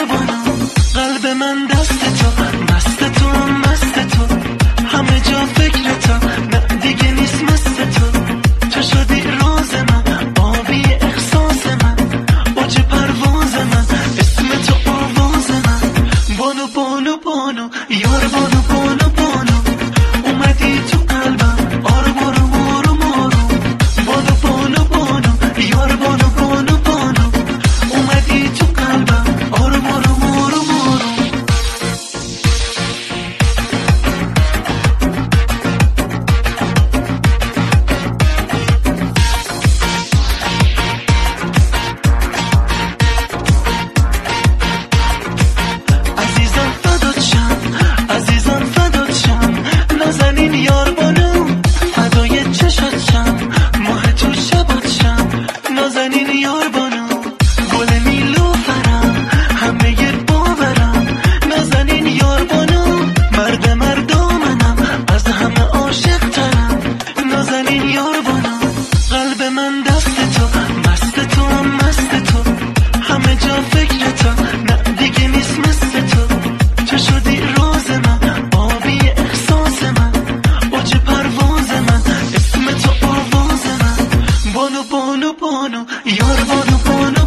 بانو. قلب من دست تو، مست تو مست تو، همه جا فکر تو، نه دیگه نیست مثل تو. تو شدی راز من، آبی احساس من، اوج پرواز من، اسم تو آواز من. بانو بانو بانو یار بانو بانو بانو، اومدی تو قلبم آروم آروم آروم آروم. بانو بانو بانو یار بانو بانو بانو، اومدی تو قلبم آروم آروم آروم آروم. عزیزم فدات شم، عزیزم فدات شم، نازنین یار بانو، فدای چشات شم، ماه تو شبات شم. نازنین یار بانو، گل نیلوفرم، همه باورم. نازنین یار بانو، مرد مردامنم، از همه عاشق ترم. نازنین یار بانو، قلب من دست تو، مست تو مست تو، همه جا فکر تو، نه دیگه نیست مثل تو. تو شدی راز من، آبی احساس من، اوج پرواز من، اسم تو آواز من. بانو بانو بانو یار بانو بانو